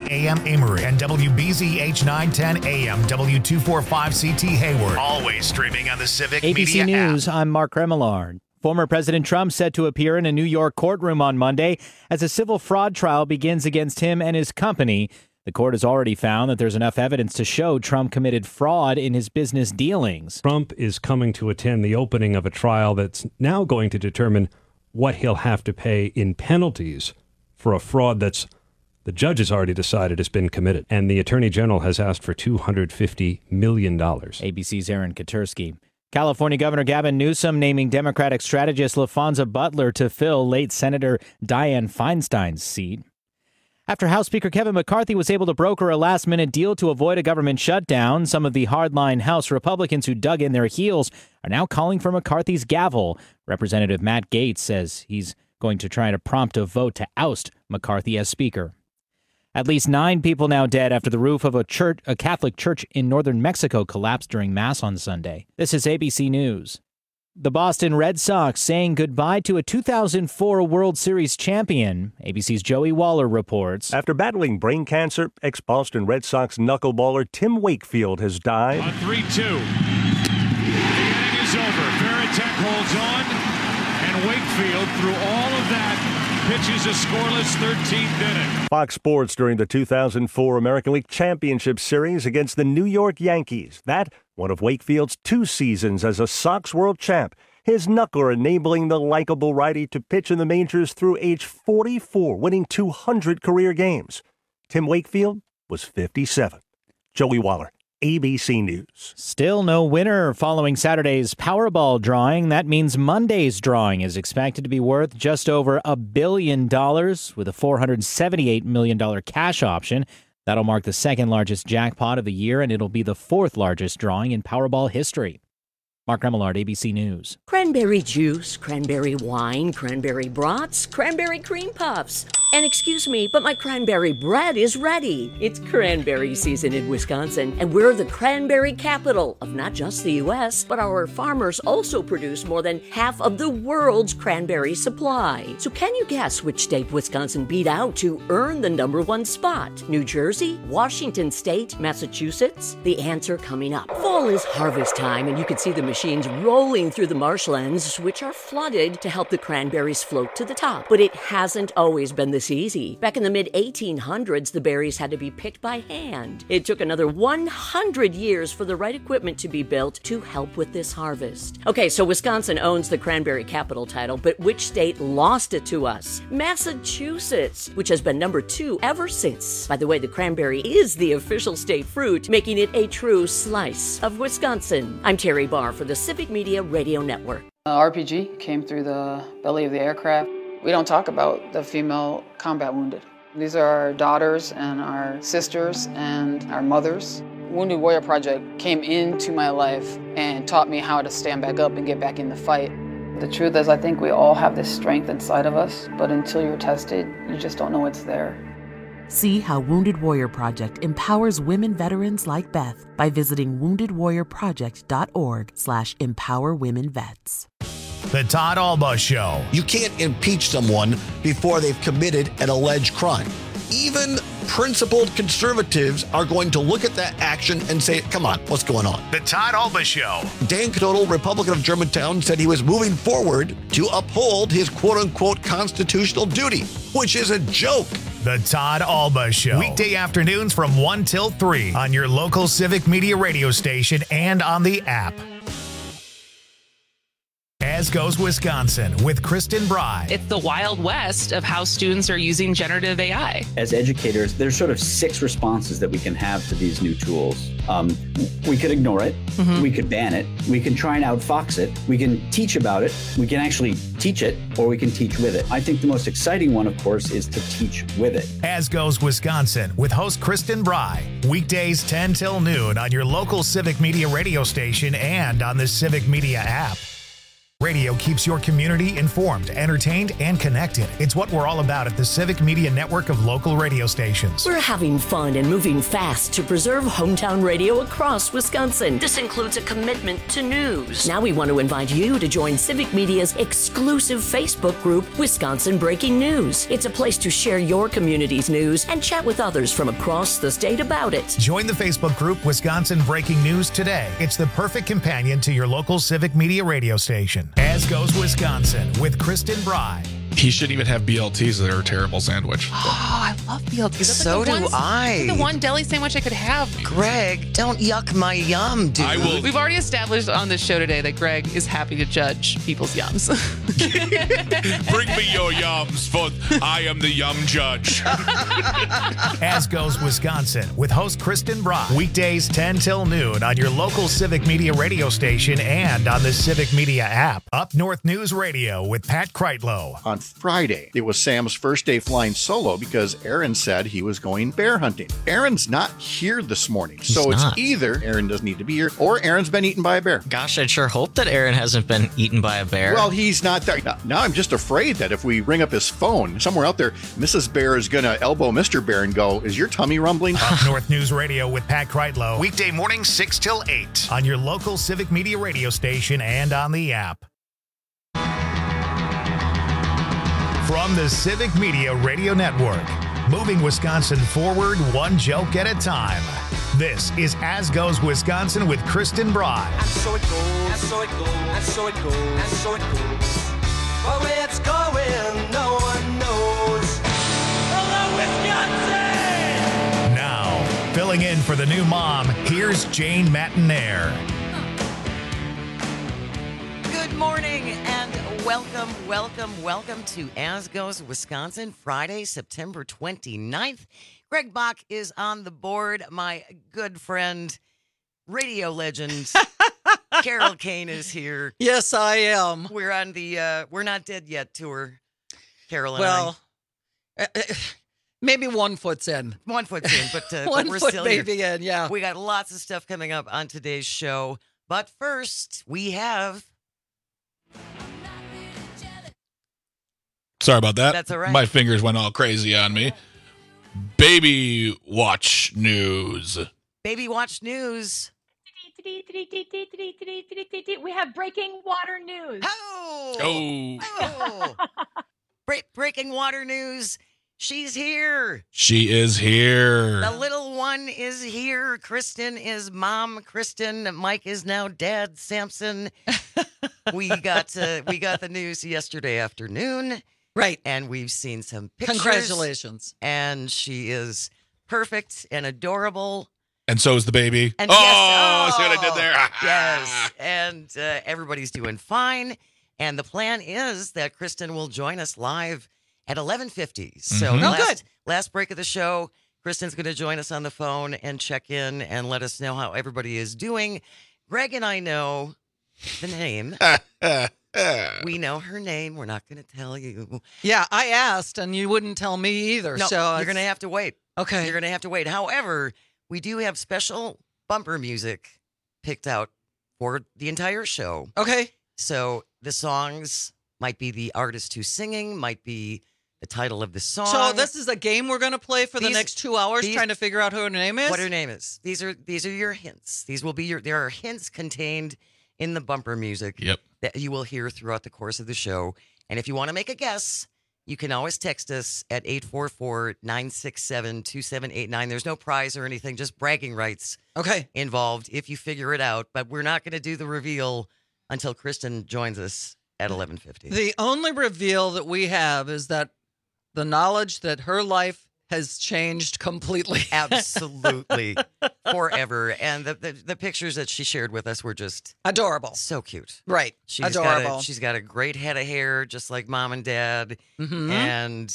AM Amory and WBZH 910 AM W245CT Hayward. Always streaming on the Civic Media ABC News, app. I'm Mark Remillard. Former President Trump set to appear in a New York courtroom on Monday as a civil fraud trial begins against him and his company. The court has already found that there's enough evidence to show Trump committed fraud in his business dealings. Trump is coming to attend the opening of a trial that's now going to determine what he'll have to pay in penalties for a fraud that's the judge has already decided has been committed. And the Attorney General has asked for $250 million. ABC's Aaron Katursky. California Governor Gavin Newsom naming Democratic strategist LaFonza Butler to fill late Senator Dianne Feinstein's seat. After House Speaker Kevin McCarthy was able to broker a last-minute deal to avoid a government shutdown, some of the hardline House Republicans who dug in their heels are now calling for McCarthy's gavel. Representative Matt Gaetz says he's going to try to prompt a vote to oust McCarthy as Speaker. At least 9 people now dead after the roof of a Catholic church in northern Mexico collapsed during Mass on Sunday. This is ABC News. The Boston Red Sox saying goodbye to a 2004 World Series champion. ABC's Joey Waller reports. After battling brain cancer, ex-Boston Red Sox knuckleballer Tim Wakefield has died. On 3-2. The inning is over. Varitek holds on, and Wakefield, through all of that, pitches a scoreless 13th inning. Fox Sports during the 2004 American League Championship Series against the New York Yankees. That, one of Wakefield's 2 seasons as a Sox world champ. His knuckler enabling the likable righty to pitch in the majors through age 44, winning 200 career games. Tim Wakefield was 57. Joey Waller, ABC News. Still no winner following Saturday's Powerball drawing. That means Monday's drawing is expected to be worth just over $1 billion with a $478 million cash option. That'll mark the second largest jackpot of the year, and it'll be the 4th largest drawing in Powerball history. Mark Remillard, ABC News. Cranberry juice, cranberry wine, cranberry brats, cranberry cream puffs. And excuse me, but my cranberry bread is ready. It's cranberry season in Wisconsin, and we're the cranberry capital of not just the U.S., but our farmers also produce more than half of the world's cranberry supply. So can you guess which state Wisconsin beat out to earn the #1 spot? New Jersey, Washington State, Massachusetts? The answer coming up. Fall is harvest time, and you can see the machines rolling through the marshlands, which are flooded to help the cranberries float to the top. But it hasn't always been this easy. Back in the mid-1800s, the berries had to be picked by hand. It took another 100 years for the right equipment to be built to help with this harvest. Okay, so Wisconsin owns the cranberry capital title, but which state lost it to us? Massachusetts, which has been #2 ever since. By the way, the cranberry is the official state fruit, making it a true slice of Wisconsin. I'm Terry Barr for the Civic Media Radio Network. RPG came through the belly of the aircraft. We don't talk about the female combat wounded. These are our daughters and our sisters and our mothers. Wounded Warrior Project came into my life and taught me how to stand back up and get back in the fight. The truth is, I think we all have this strength inside of us, but until you're tested, you just don't know it's there. See how Wounded Warrior Project empowers women veterans like Beth by visiting woundedwarriorproject.org/empowerwomenvets. The Todd Alba Show. You can't impeach someone before they've committed an alleged crime. Even principled conservatives are going to look at that action and say, come on, what's going on? The Todd Alba Show. Dan Knodel, Republican of Germantown, said he was moving forward to uphold his quote-unquote constitutional duty, which is a joke. The Todd Alba Show. Weekday afternoons from 1 till 3 on your local Civic Media radio station and on the app. As Goes Wisconsin with Kristen Bry. It's the Wild West of how students are using generative AI. As educators, there's sort of 6 responses that we can have to these new tools. We could ignore it. Mm-hmm. We could ban it. We can try and outfox it. We can teach about it. We can actually teach it, or we can teach with it. I think the most exciting one, of course, is to teach with it. As Goes Wisconsin with host Kristen Bry. Weekdays 10 till noon on your local Civic Media radio station and on the Civic Media app. Radio keeps your community informed, entertained, and connected. It's what we're all about at the Civic Media Network of local radio stations. We're having fun and moving fast to preserve hometown radio across Wisconsin. This includes a commitment to news. Now we want to invite you to join Civic Media's exclusive Facebook group, Wisconsin Breaking News. It's a place to share your community's news and chat with others from across the state about it. Join the Facebook group Wisconsin Breaking News today. It's the perfect companion to your local Civic Media radio station. As Goes Wisconsin with Kristen Bry. He shouldn't even have BLTs. They're a terrible sandwich. Oh, I love BLTs. That's So do I. The one deli sandwich I could have. Greg, don't yuck my yum, dude. I will. We've already established on this show today that Greg is happy to judge people's yums. Bring me your yums, for I am the yum judge. As Goes Wisconsin with host Kristen Brock. Weekdays 10 till noon on your local Civic Media radio station and on the Civic Media app. Up North News Radio with Pat Kreitlow. On Friday, it was Sam's first day flying solo because Aaron said he was going bear hunting. Aaron's not here this morning, so it's either Aaron doesn't need to be here or Aaron's been eaten by a bear. Gosh, I'd sure hope that Aaron hasn't been eaten by a bear. Well, he's not there. Now I'm just afraid that if we ring up his phone, somewhere out there, Mrs. Bear is going to elbow Mr. Bear and go, "Is your tummy rumbling?" Up North News Radio with Pat Kreitlow. Weekday morning 6 till 8 on your local Civic Media radio station and on the app. From the Civic Media Radio Network, moving Wisconsin forward one joke at a time. This is As Goes Wisconsin with Kristen Bry. And so it goes, and so it goes, and so it goes, and so it goes. But where it's going, no one knows. Hello, Wisconsin! Now, filling in for the new mom, here's Jane Matinaire. Good morning and welcome to As Goes Wisconsin, Friday, September 29th. Greg Bach is on the board. My good friend, radio legend, Carol Kane is here. Yes, I am. We're on the We're Not Dead Yet tour, Carol and well, maybe 1 foot's in. 1 foot's in, but one we're foot still maybe here. in, yeah. We got lots of stuff coming up on today's show. But first, we have... Sorry about that. That's all right. My fingers went all crazy on me. Baby Watch News. Baby Watch News. We have breaking water news. Oh. Breaking water news. She's here. She is here. The little one is here. Kristen is mom. Kristen. Mike is now dad. Samson. We got the news yesterday afternoon. Right. And we've seen some pictures. Congratulations. And she is perfect and adorable. And so is the baby. And see what I did there? Yes. And everybody's doing fine. And the plan is that Kristen will join us live at 11:50. So good. Last break of the show, Kristen's going to join us on the phone and check in and let us know how everybody is doing. Greg and I know the name. We know her name. We're not going to tell you. Yeah, I asked, and you wouldn't tell me either. No, so you're going to have to wait. Okay. You're going to have to wait. However, we do have special bumper music picked out for the entire show. Okay. So the songs might be the artist who's singing, might be the title of the song. So this is a game we're going to play for the next 2 hours, trying to figure out who her name is? What her name is. These are your hints. These will be there are hints contained in the bumper music that you will hear throughout the course of the show. And if you want to make a guess, you can always text us at 844-967-2789. There's no prize or anything, just bragging rights involved if you figure it out. But we're not going to do the reveal until Kristen joins us at 11:50. The only reveal that we have is that the knowledge that her life has changed completely. Absolutely. Forever. And the pictures that she shared with us were just adorable. So cute. Right. Adorable. She's got a great head of hair, just like mom and dad. Mm-hmm. And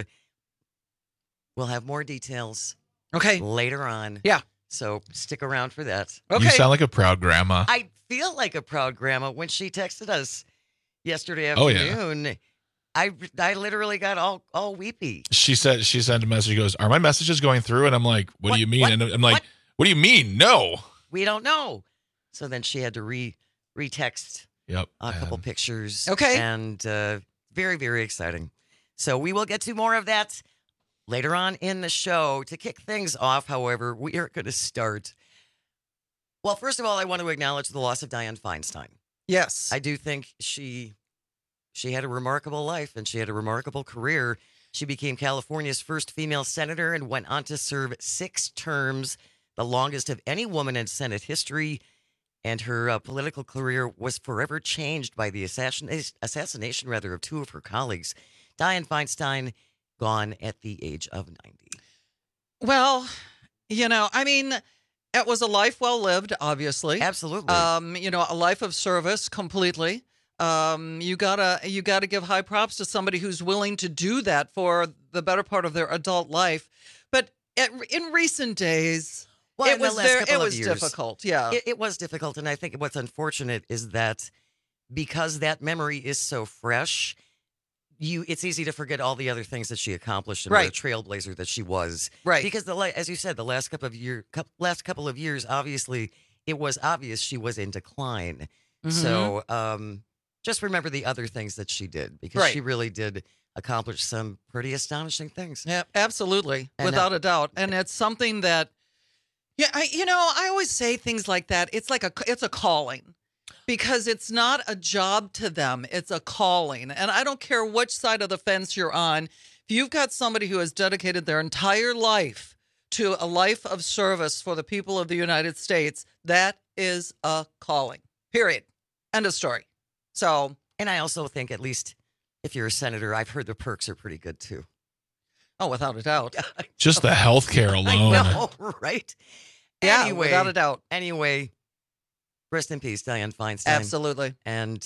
we'll have more details later on. Yeah. So stick around for that. Okay. You sound like a proud grandma. I feel like a proud grandma when she texted us yesterday Oh, afternoon. Yeah. I literally got all weepy. She sent a message. She goes, "Are my messages going through?" And I'm like, "What do you mean?" And I'm like, "What do you mean? No, we don't know." So then she had to retext Yep. A couple pictures. Okay. And very, very exciting. So we will get to more of that later on in the show. To kick things off, however, we are going to start. Well, first of all, I want to acknowledge the loss of Dianne Feinstein. Yes. I do think she had a remarkable life and she had a remarkable career. She became California's first female senator and went on to serve 6 terms, the longest of any woman in Senate history. And her political career was forever changed by the assassination of 2 of her colleagues. Dianne Feinstein, gone at the age of 90. Well, I mean, it was a life well lived, obviously. Absolutely. A life of service completely. You gotta give high props to somebody who's willing to do that for the better part of their adult life. But in recent days, it was difficult. Yeah, it was difficult, and I think what's unfortunate is that because that memory is so fresh, it's easy to forget all the other things that she accomplished and what a trailblazer that she was. Right. Because as you said, the last couple of years, obviously, it was obvious she was in decline. Mm-hmm. So just remember the other things that she did, because she really did accomplish some pretty astonishing things. Yeah, absolutely, and without a doubt. And it's something that, I always say things like that. It's a calling. Because it's not a job to them. It's a calling. And I don't care which side of the fence you're on. If you've got somebody who has dedicated their entire life to a life of service for the people of the United States, that is a calling. Period. End of story. So, and I also think, at least if you're a senator, I've heard the perks are pretty good too. Oh, without a doubt. Just the health care alone. I know, right? Yeah, anyway, without a doubt. Anyway, rest in peace, Dianne Feinstein. Absolutely. And,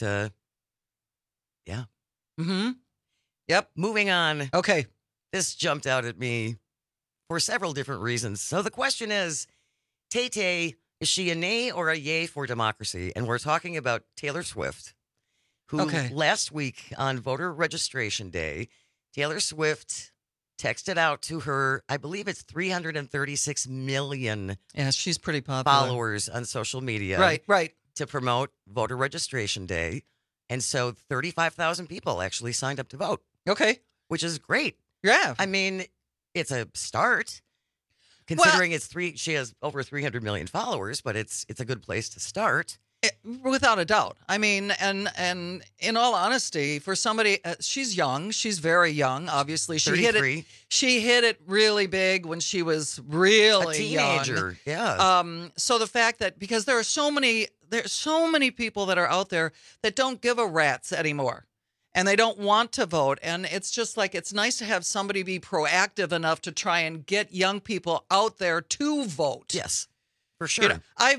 yeah. Mm-hmm. Yep. Moving on. Okay. This jumped out at me for several different reasons. So the question is, Tay-Tay, is she a nay or a yay for democracy? And we're talking about Taylor Swift, who last week on voter registration day, Taylor Swift texted out to her, I believe it's 336 million. Yeah, she's pretty popular. Followers on social media. Right. To promote voter registration day. And so 35,000 people actually signed up to vote. Okay. Which is great. Yeah. I mean, it's a start. Considering she has over 300 million followers, but it's a good place to start. Without a doubt. I mean, and in all honesty, for somebody, she's young. She's very young. Obviously, she 33. hit it really big when she was really a teenager. Young. Yeah. So the fact that, because there's so many people that are out there that don't give a rat's anymore, and they don't want to vote, and it's just like, it's nice to have somebody be proactive enough to try and get young people out there to vote. Yes. For sure.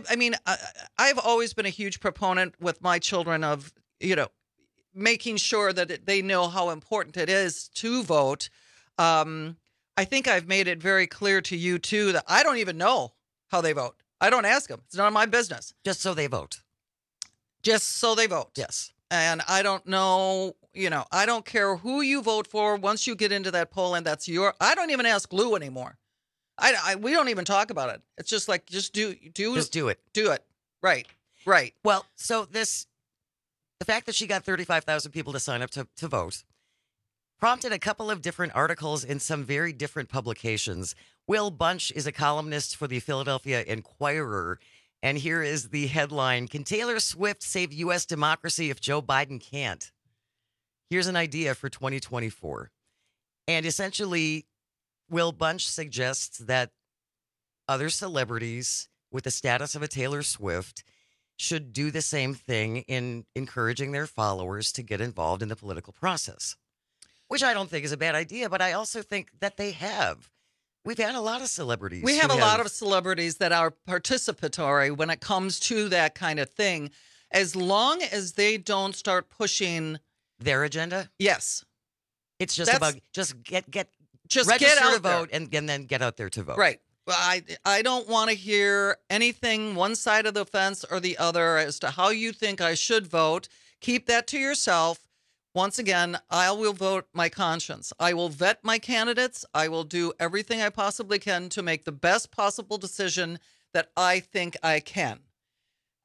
I've always been a huge proponent with my children of, making sure that they know how important it is to vote. I think I've made it very clear to you, too, that I don't even know how they vote. I don't ask them. It's none of my business. Just so they vote. Just so they vote. Yes. And I don't know, I don't care who you vote for. Once you get into that poll, and I don't even ask Lou anymore. We don't even talk about it. It's just like, just do it. Do it. Right. Well, so the fact that she got 35,000 people to sign up to vote prompted a couple of different articles in some very different publications. Will Bunch is a columnist for the Philadelphia Inquirer, and here is the headline: Can Taylor Swift save U.S. democracy if Joe Biden can't? Here's an idea for 2024. And essentially, Will Bunch suggests that other celebrities with the status of a Taylor Swift should do the same thing in encouraging their followers to get involved in the political process, which I don't think is a bad idea, but I also think that they have. We've had a lot of celebrities. We have a lot of celebrities that are participatory when it comes to that kind of thing, as long as they don't start pushing their agenda. Yes. It's just about just get register to vote and then get out there to vote. Right. I don't want to hear anything one side of the fence or the other as to how you think I should vote. Keep that to yourself. Once again, I will vote my conscience. I will vet my candidates. I will do everything I possibly can to make the best possible decision that I think I can.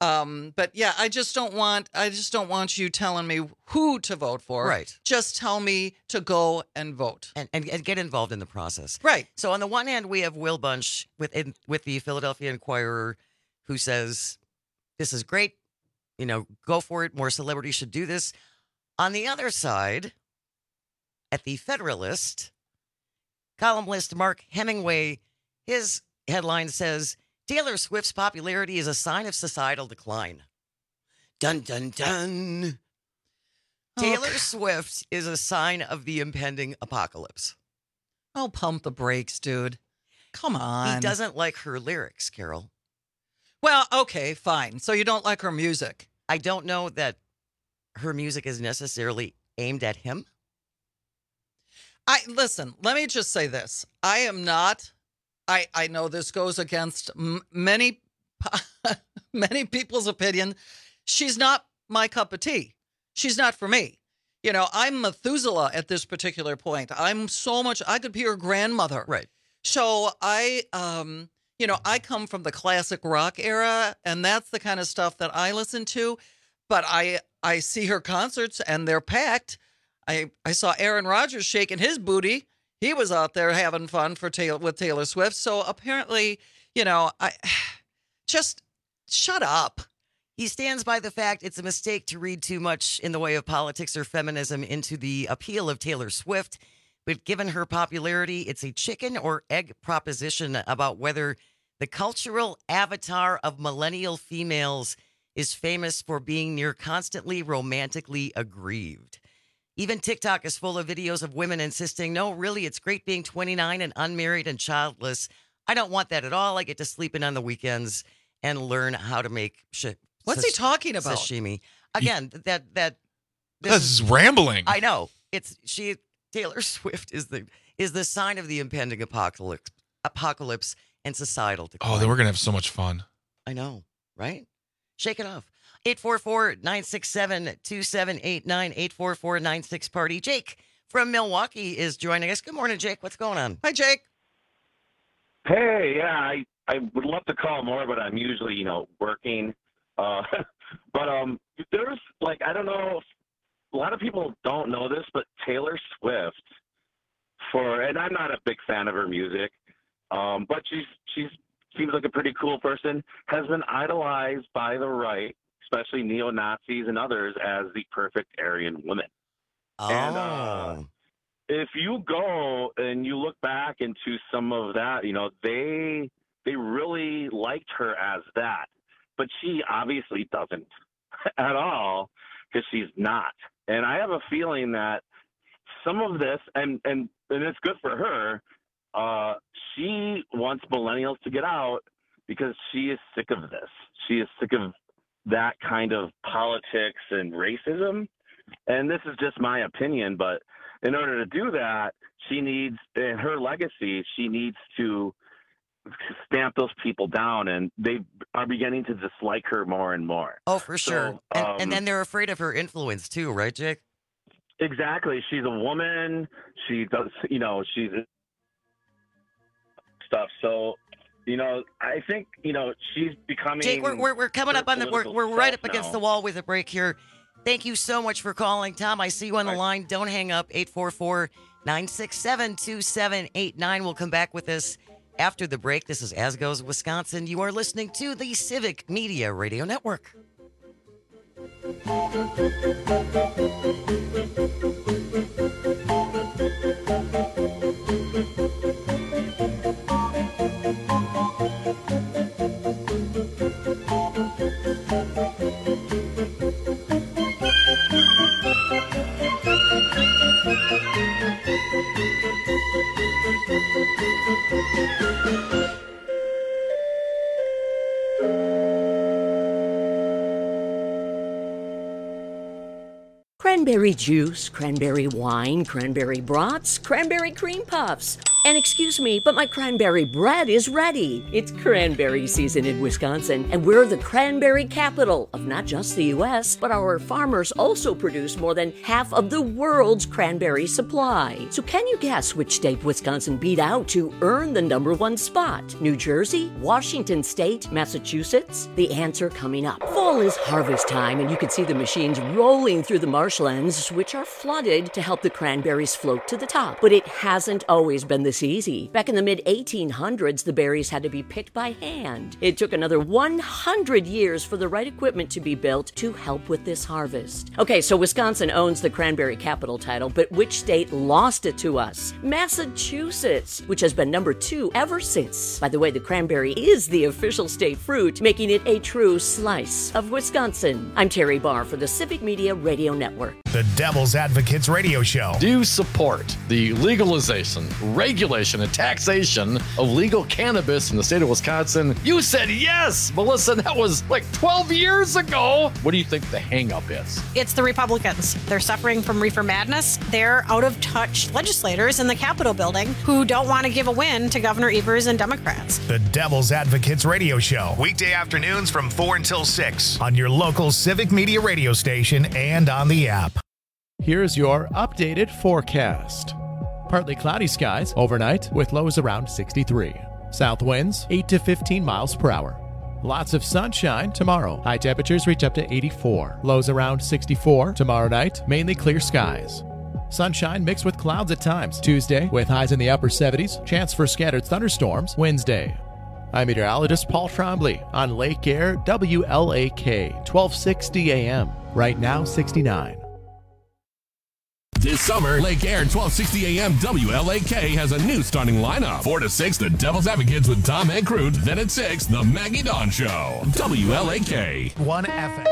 But yeah, I just don't want you telling me who to vote for. Right. Just tell me to go and vote. And get involved in the process. Right. So on the one hand, we have Will Bunch with the Philadelphia Inquirer who says, this is great. Go for it. More celebrities should do this. On the other side, at the Federalist, columnist Mark Hemingway, his headline says, Taylor Swift's popularity is a sign of societal decline. Dun, dun, dun. Taylor Swift is a sign of the impending apocalypse. Oh, pump the brakes, dude. Come on. He doesn't like her lyrics, Carol. Well, okay, fine. So you don't like her music. I don't know that her music is necessarily aimed at him. Listen, let me just say this. I am not... I know this goes against many people's opinion. She's not my cup of tea. She's not for me. I'm Methuselah at this particular point. I could be her grandmother. Right. So I come from the classic rock era, and that's the kind of stuff that I listen to. But I see her concerts, and they're packed. I saw Aaron Rodgers shaking his booty. He was out there having fun with Taylor Swift. So apparently, I just shut up. He stands by the fact it's a mistake to read too much in the way of politics or feminism into the appeal of Taylor Swift. But given her popularity, it's a chicken or egg proposition about whether the cultural avatar of millennial females is famous for being near constantly romantically aggrieved. Even TikTok is full of videos of women insisting, no, really, it's great being 29 and unmarried and childless. I don't want that at all. I get to sleep in on the weekends and learn how to make What's he talking about? Sashimi. Again, that this is rambling. I know. Taylor Swift is the sign of the impending apocalypse and societal decline. Oh, then we're gonna have so much fun. I know, right? Shake it off. 844-967-2789, 844-96-PARTY. Jake from Milwaukee is joining us. Good morning, Jake. What's going on? Hi, Jake. Hey, yeah, I would love to call more, but I'm usually, working. But there's, I don't know, a lot of people don't know this, but Taylor Swift, and I'm not a big fan of her music, but she's seems like a pretty cool person, has been idolized by the right, especially neo-Nazis and others, as the perfect Aryan woman. Oh. And if you go and you look back into some of that, they really liked her as that. But she obviously doesn't at all, because she's not. And I have a feeling that some of this, and it's good for her, she wants millennials to get out because she is sick of this. She is sick of that kind of politics and racism. And this is just my opinion, but in order to do that, she needs, in her legacy, she needs to stamp those people down, and they are beginning to dislike her more and more. Oh, for sure. And then they're afraid of her influence too, right, Jake? Exactly. She's a woman. She does, she's stuff. So, I think, she's becoming. Jake, we're coming up on we're right up against the wall with a break here. Thank you so much for calling, Tom. I see you on the line. Don't hang up. 844-967-2789. We'll come back with this after the break. This is As Goes Wisconsin. You are listening to the Civic Media Radio Network. Cranberry juice, cranberry wine, cranberry brats, cranberry cream puffs. And excuse me, but my cranberry bread is ready. It's cranberry season in Wisconsin, and we're the cranberry capital of not just the U.S., but our farmers also produce more than half of the world's cranberry supply. So can you guess which state Wisconsin beat out to earn the #1 spot? New Jersey, Washington State, Massachusetts? The answer coming up. Fall is harvest time, and you can see the machines rolling through the marshlands, which are flooded to help the cranberries float to the top. But it hasn't always been this easy. Back in the mid-1800s, the berries had to be picked by hand. It took another 100 years for the right equipment to be built to help with this harvest. Okay, so Wisconsin owns the cranberry capital title, but which state lost it to us? Massachusetts, which has been #2 ever since. By the way, the cranberry is the official state fruit, making it a true slice of Wisconsin. I'm Terry Barr for the Civic Media Radio Network. The Devil's Advocates Radio Show. Do you support the legalization, regulation, and taxation of legal cannabis in the state of Wisconsin? You said yes, Melissa. That was like 12 years ago. What do you think the hang-up is? It's the Republicans. They're suffering from reefer madness. They're out-of-touch legislators in the Capitol building who don't want to give a win to Governor Evers and Democrats. The Devil's Advocates Radio Show. Weekday afternoons from 4 until 6 on your local Civic Media radio station and on the app. Here's your updated forecast. Partly cloudy skies overnight with lows around 63. South winds 8 to 15 miles per hour. Lots of sunshine tomorrow. High temperatures reach up to 84. Lows around 64. Tomorrow night, mainly clear skies. Sunshine mixed with clouds at times. Tuesday with highs in the upper 70s. Chance for scattered thunderstorms Wednesday. I'm meteorologist Paul Trombley on Lake Air WLAK 1260 AM. Right now 69. This summer, Lake Air 1260 AM WLAK has a new starting lineup. 4 to 6, the Devil's Advocates with Tom and Crute. Then at 6, the Maggie Dawn Show. WLAK. 1 FM.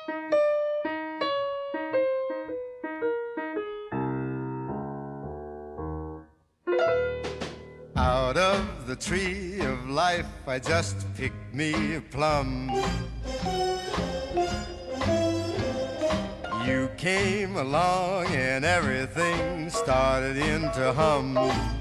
Out of the tree of life, I just picked me a plum. You came along and everything started into hum.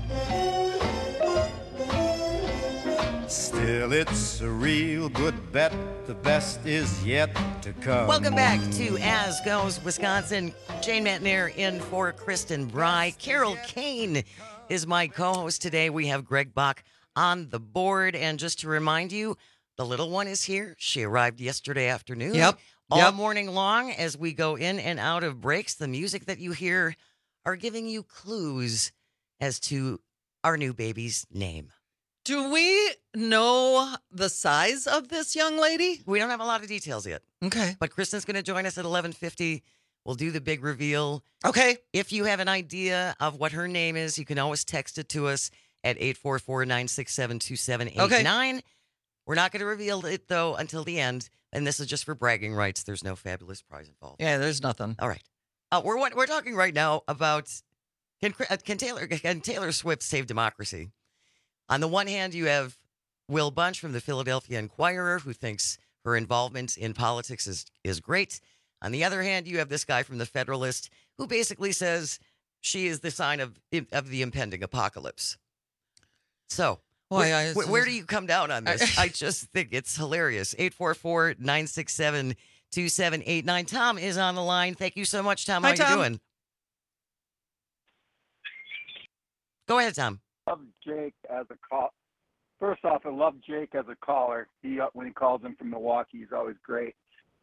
Still, it's a real good bet. The best is yet to come. Welcome back to As Goes Wisconsin. Jane Matner in for Kristen Bry. Carol Kane is my co-host today. We have Greg Bach on the board. And just to remind you, the little one is here. She arrived yesterday afternoon. Yep. All morning long as we go in and out of breaks, the music that you hear are giving you clues as to our new baby's name. Do we know the size of this young lady? We don't have a lot of details yet. Okay. But Kristen's going to join us at 11:50. We'll do the big reveal. Okay. If you have an idea of what her name is, you can always text it to us at 844-967-2789. Okay. We're not going to reveal it, though, until the end. And this is just for bragging rights. There's no fabulous prize involved. Yeah, there's nothing. All right. We're talking right now about can Taylor Swift save democracy? On the one hand, you have Will Bunch from the Philadelphia Inquirer, who thinks her involvement in politics is great. On the other hand, you have this guy from the Federalist, who basically says she is the sign of the impending apocalypse. So, where do you come down on this? I just think it's hilarious. 844-967-2789. Tom is on the line. Thank you so much, Tom. How you doing? Go ahead, Tom. Love Jake as a call. First off, I love Jake as a caller. When he calls in from Milwaukee, he's always great.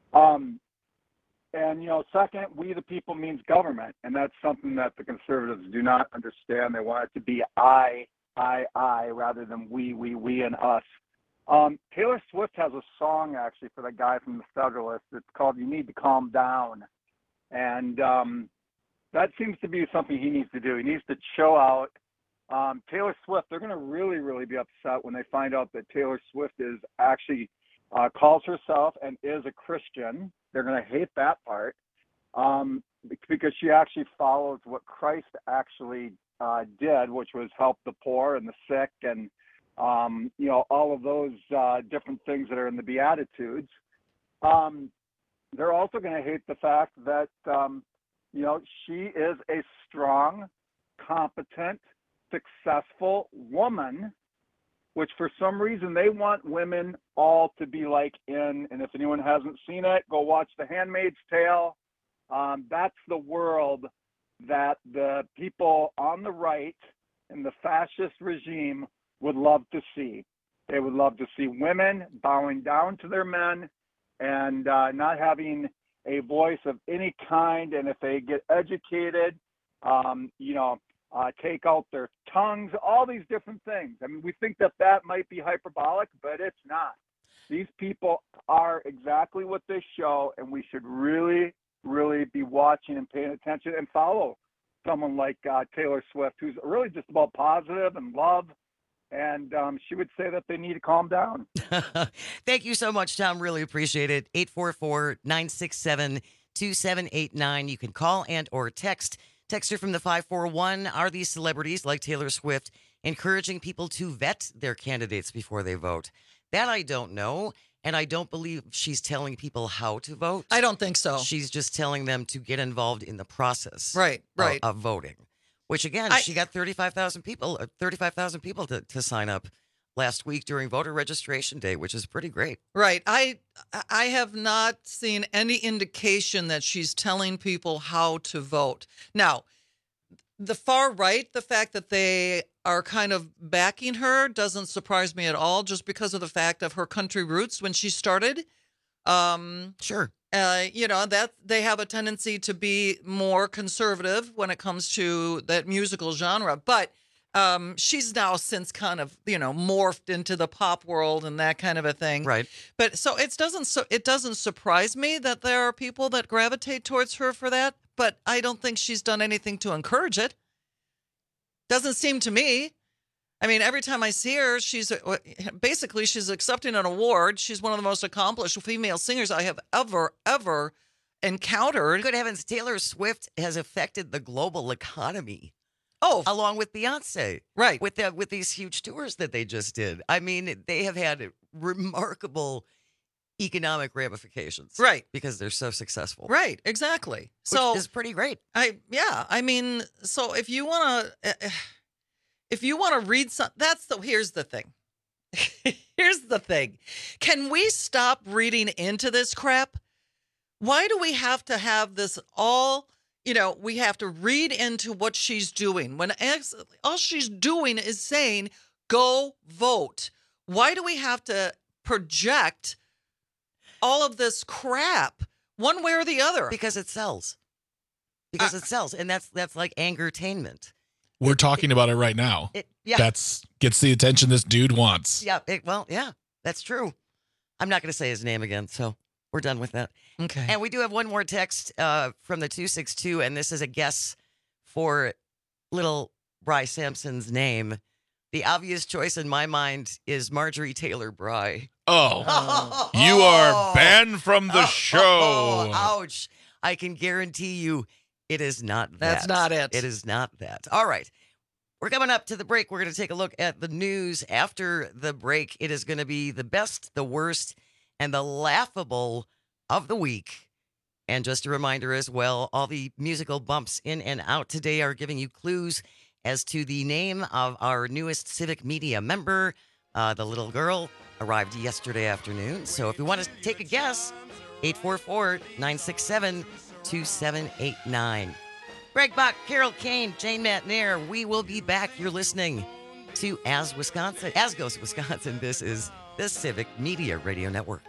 And, second, we the people means government, and that's something that the conservatives do not understand. They want it to be I, rather than we, and us. Taylor Swift has a song, actually, for the guy from the Federalist. It's called You Need to Calm Down. And that seems to be something he needs to do. He needs to chill out. Taylor Swift, they're going to really, really be upset when they find out that Taylor Swift is actually calls herself and is a Christian. They're going to hate that part because she actually follows what Christ actually did, which was help the poor and the sick and, all of those different things that are in the Beatitudes. They're also going to hate the fact that, she is a strong, competent, successful woman, which for some reason they want women all to be like in, and if anyone hasn't seen it, go watch The Handmaid's Tale. That's the world that the people on the right in the fascist regime would love to see. They would love to see women bowing down to their men and not having a voice of any kind. And if they get educated, take out their tongues, all these different things. I mean, we think that might be hyperbolic, but it's not. These people are exactly what they show, and we should really, really be watching and paying attention and follow someone like Taylor Swift, who's really just about positive and love. And she would say that they need to calm down. Thank you so much, Tom. Really appreciate it. 844-967-2789. You can call and or text. Texter from the 541, are these celebrities like Taylor Swift encouraging people to vet their candidates before they vote? That I don't know. And I don't believe she's telling people how to vote. I don't think so. She's just telling them to get involved in the process right. Of voting. Which, again, she got 35,000 people to sign up last week during voter registration day, which is pretty great. Right. I have not seen any indication that she's telling people how to vote. Now, the far right, the fact that they are kind of backing her doesn't surprise me at all, just because of the fact of her country roots when she started. Sure. That they have a tendency to be more conservative when it comes to that musical genre. But she's now since kind of, morphed into the pop world and that kind of a thing. Right. But so it doesn't surprise me that there are people that gravitate towards her for that. But I don't think she's done anything to encourage it. Doesn't seem to me. I mean, every time I see her, she's accepting an award. She's one of the most accomplished female singers I have ever encountered. Good heavens, Taylor Swift has affected the global economy. Oh, along with Beyonce, right? With these huge tours that they just did. I mean, they have had remarkable economic ramifications, right? Because they're so successful, right? Exactly. Which is pretty great. So if you want to read something, here's the thing. Here's the thing. Can we stop reading into this crap? Why do we have to have this all, we have to read into what she's doing when all she's doing is saying, go vote. Why do we have to project all of this crap one way or the other? Because it sells. Because it sells. And that's like angertainment. We're talking about it right now. That's gets the attention this dude wants. Yeah. That's true. I'm not going to say his name again, so we're done with that. Okay. And we do have one more text from the 262, and this is a guess for little Bry Sampson's name. The obvious choice in my mind is Marjorie Taylor Bry. Oh, you are banned from the show. Ouch. I can guarantee you it is not that. That's not it. It is not that. All right. We're coming up to the break. We're going to take a look at the news. After the break, it is going to be the best, the worst, and the laughable of the week. And just a reminder as well, all the musical bumps in and out today are giving you clues as to the name of our newest Civic Media member. The little girl arrived yesterday afternoon. So if you want to take a guess, 844-967-2789. Greg Bach, Carol Kane, Jane Matnair. We will be back. You're listening to As Goes Wisconsin. This is the Civic Media Radio Network.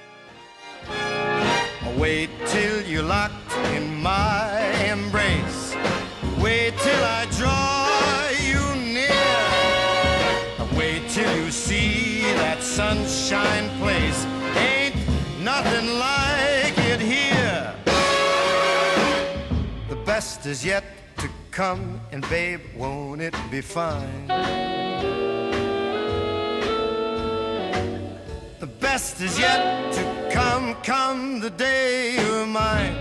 Wait till you're locked in my embrace. Wait till I draw you near. Wait till you see that sunshine place. Ain't nothing like it here. The best is yet to come, and babe, won't it be fine? The best is yet to come the day you're mine.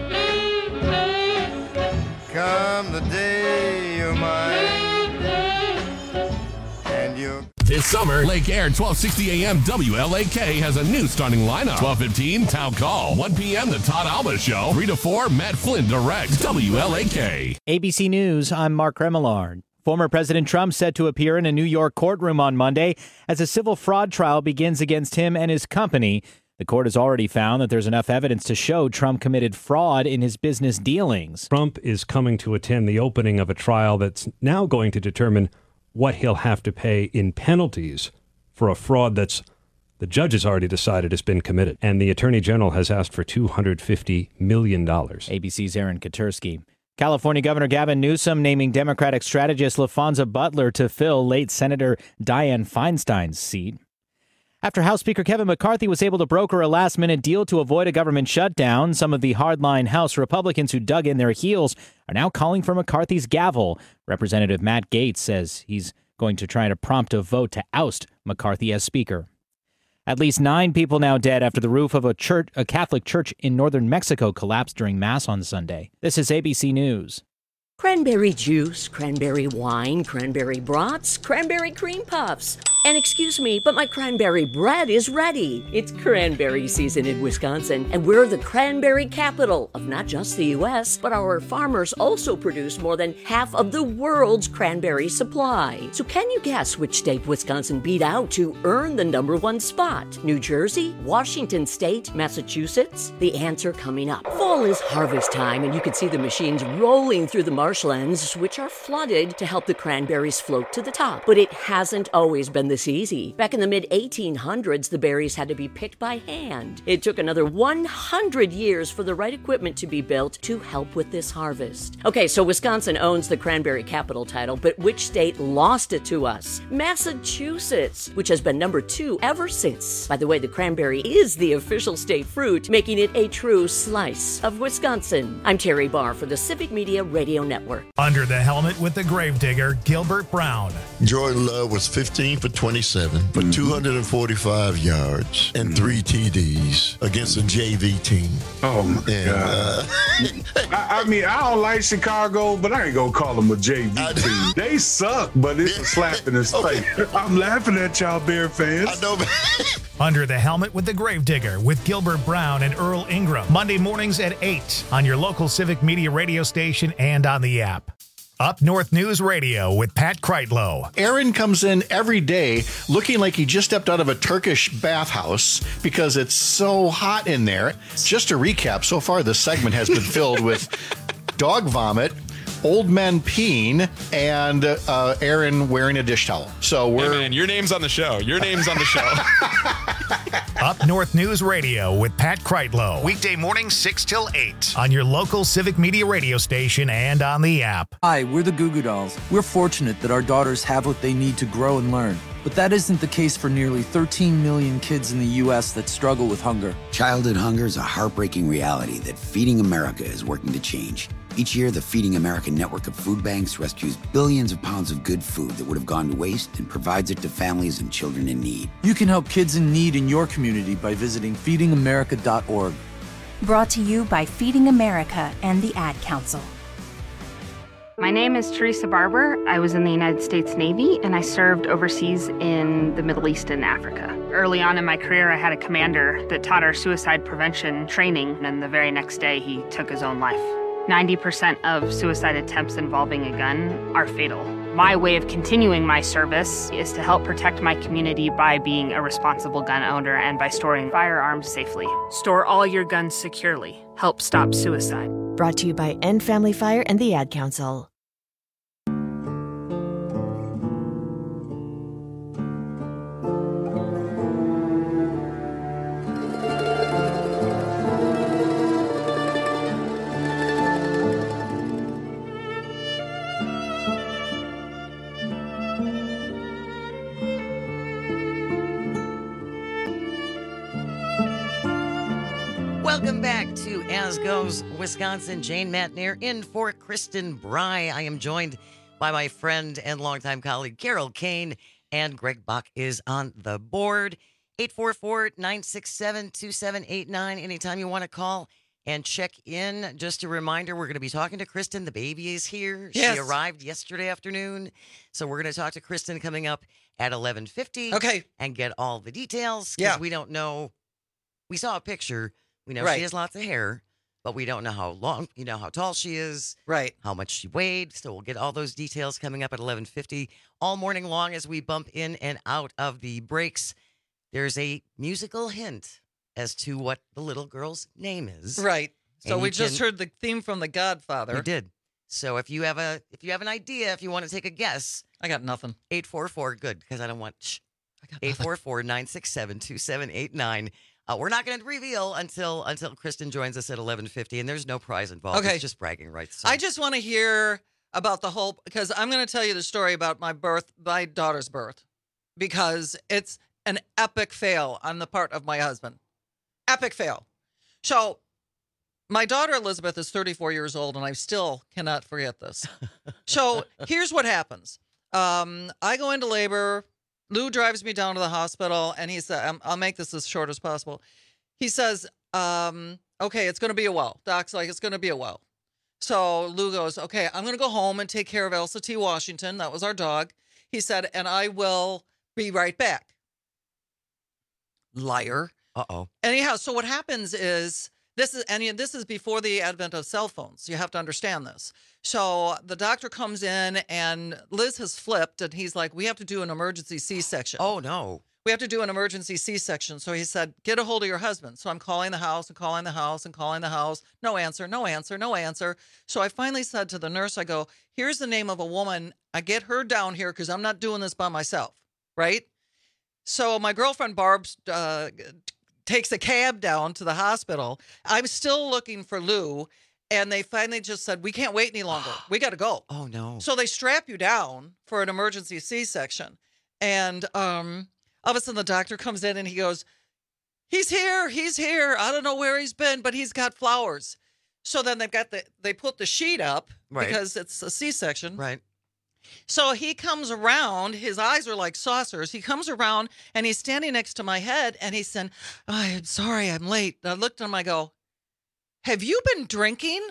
Come the day you're mine. And you're... This summer, Lake Air 1260 AM WLAK has a new starting lineup. 12:15 Town Call. 1 p.m. The Todd Alba Show. 3 to 4 Matt Flynn directs WLAK. ABC News, I'm Mark Remillard. Former President Trump set to appear in a New York courtroom on Monday as a civil fraud trial begins against him and his company. The court has already found that there's enough evidence to show Trump committed fraud in his business dealings. Trump is coming to attend the opening of a trial that's now going to determine what he'll have to pay in penalties for a fraud that's the judge has already decided has been committed. And the Attorney General has asked for $250 million. ABC's Aaron Katersky. California Governor Gavin Newsom naming Democratic strategist LaFonza Butler to fill late Senator Dianne Feinstein's seat. After House Speaker Kevin McCarthy was able to broker a last-minute deal to avoid a government shutdown, some of the hardline House Republicans who dug in their heels are now calling for McCarthy's gavel. Representative Matt Gaetz says he's going to try to prompt a vote to oust McCarthy as Speaker. At least 9 people now dead after the roof of a Catholic church in northern Mexico collapsed during Mass on Sunday. This is ABC News. Cranberry juice, cranberry wine, cranberry brats, cranberry cream puffs. And excuse me, but my cranberry bread is ready. It's cranberry season in Wisconsin, and we're the cranberry capital of not just the U.S., but our farmers also produce more than half of the world's cranberry supply. So can you guess which state Wisconsin beat out to earn the #1 spot? New Jersey, Washington State, Massachusetts? The answer coming up. Fall is harvest time, and you can see the machines rolling through the marshlands, which are flooded to help the cranberries float to the top. But it hasn't always been this easy. Back in the mid-1800s, the berries had to be picked by hand. It took another 100 years for the right equipment to be built to help with this harvest. Okay, so Wisconsin owns the cranberry capital title, but which state lost it to us? Massachusetts, which has been #2 ever since. By the way, the cranberry is the official state fruit, making it a true slice of Wisconsin. I'm Terry Barr for the Civic Media Radio Network. Under the helmet with the gravedigger, Gilbert Brown. Jordan Love was 15 for 27 for 245 yards and 3 TDs against a JV team. Oh, my God. I mean, I don't like Chicago, but I ain't going to call them a JV team. They suck, but it's a slap in his face. I'm laughing at y'all Bear fans. I know, man. Under the helmet with the gravedigger with Gilbert Brown and Earl Ingram. Monday mornings at 8 on your local Civic Media radio station and on the app. Up North News Radio with Pat Kreitlow. Aaron comes in every day looking like he just stepped out of a Turkish bathhouse because it's so hot in there. Just to recap, so far this segment has been filled with dog vomit, old men peeing, and Aaron wearing a dish towel. So we're... Hey man, your name's on the show. Your name's on the show. Up North News Radio with Pat Kreitlow. Weekday mornings 6 till 8 on your local Civic Media radio station and on the app. Hi, we're the Goo Goo Dolls. We're fortunate that our daughters have what they need to grow and learn. But that isn't the case for nearly 13 million kids in the U.S. that struggle with hunger. Childhood hunger is a heartbreaking reality that Feeding America is working to change. Each year, the Feeding America network of food banks rescues billions of pounds of good food that would have gone to waste and provides it to families and children in need. You can help kids in need in your community by visiting feedingamerica.org. Brought to you by Feeding America and the Ad Council. My name is Teresa Barber. I was in the United States Navy, and I served overseas in the Middle East and Africa. Early on in my career, I had a commander that taught our suicide prevention training, and the very next day, he took his own life. 90% of suicide attempts involving a gun are fatal. My way of continuing my service is to help protect my community by being a responsible gun owner and by storing firearms safely. Store all your guns securely. Help stop suicide. Brought to you by End Family Fire and the Ad Council. Welcome back to As Goes Wisconsin. Jane Matnier in for Kristen Bry. I am joined by my friend and longtime colleague Carol Kane, and Greg Bach is on the board. 844-967-2789. Anytime you want to call and check in. Just a reminder, we're going to be talking to Kristen. The baby is here. Yes. She arrived yesterday afternoon. So we're going to talk to Kristen coming up at 11:50. Okay. And get all the details because we don't know. We saw a picture. We know Right. she has lots of hair, but we don't know how long, how tall she is, right? How much she weighed. So we'll get all those details coming up at 11:50 all morning long as we bump in and out of the breaks. There's a musical hint as to what the little girl's name is. Right. So And we you just can- heard the theme from The Godfather. We did. So if you have an idea, if you want to take a guess, I got nothing. 844, good, because I don't want. 844-967-2789. We're not going to reveal until Kristen joins us at 11:50, and there's no prize involved. Okay. It's just bragging rights. So. I just want to hear about the whole, because I'm going to tell you the story about my daughter's birth, because it's an epic fail on the part of my husband. Epic fail. So my daughter Elizabeth is 34 years old, and I still cannot forget this. So here's what happens. I go into labor. Lou drives me down to the hospital, and he said, I'll make this as short as possible. He says, okay, it's going to be a while. Doc's like, it's going to be a while. So Lou goes, okay, I'm going to go home and take care of Elsa T. Washington. That was our dog. He said, and I will be right back. Liar. Uh-oh. Anyhow, so what happens is, this is before the advent of cell phones. You have to understand this. So the doctor comes in, and Liz has flipped, and he's like, we have to do an emergency C-section. Oh, no. We have to do an emergency C-section. So he said, get a hold of your husband. So I'm calling the house and calling the house and calling the house. No answer, no answer, no answer. So I finally said to the nurse, I go, here's the name of a woman. I get her down here because I'm not doing this by myself, right? So my girlfriend Barb takes a cab down to the hospital. I'm still looking for Lou, and they finally just said, we can't wait any longer. We got to go. Oh, no. So they strap you down for an emergency C-section. And all of a sudden the doctor comes in and he goes, he's here. I don't know where he's been, but he's got flowers. So then they put the sheet up because it's a C-section. Right. So he comes around, his eyes are like saucers. He comes around and he's standing next to my head and he said, oh, I'm sorry, I'm late. I looked at him, I go, have you been drinking?